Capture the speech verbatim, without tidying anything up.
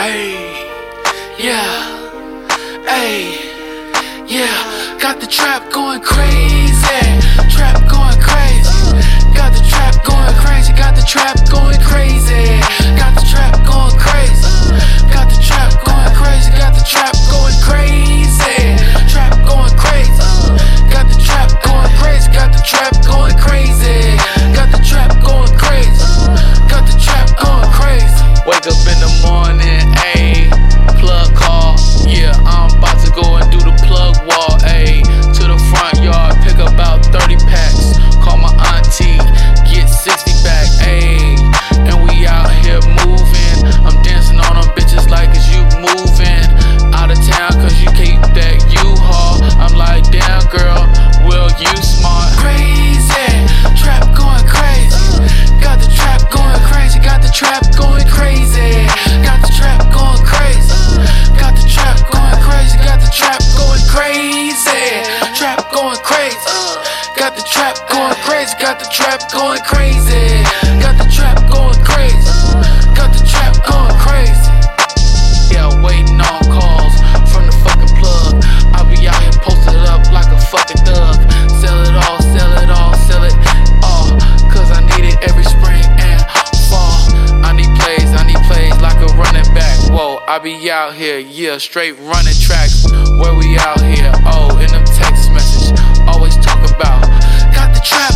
Ayy, yeah, ayy, yeah. Got the trap going crazy, trap going crazy. Got the trap going crazy, got the trap going crazy. Got the trap going crazy, got the trap going crazy, got the trap going crazy. Trap going crazy, got the trap going crazy, got the trap going crazy. Got the trap going crazy, got the trap going crazy. Wake up in the morning, ayy, plug call, yeah, I'm about to go and do the plug wall, ayy. To the front yard, pick up about thirty packs, call my auntie, get sixty back, ayy. And we out here moving, I'm dancing on them bitches like it's you moving out of town cause you keep that U-Haul. I'm like, damn girl, well you smart. Crazy, trap going crazy, got the trap going crazy, got the trap going crazy, got the trap going crazy, got the trap going crazy, got the trap going crazy, trap going crazy, got the trap going crazy, got the trap going crazy, got the trap going crazy, got the trap going crazy. Yeah, waiting on calls from the fucking plug. I be out here posted up like a fucking thug. Sell it all, sell it all, sell it all, cause I need it every spring and fall. I need plays, I need plays like a running back. Whoa, I be out here, yeah, straight running tracks. Where we out here? Oh, in them text message, always talk about got the trap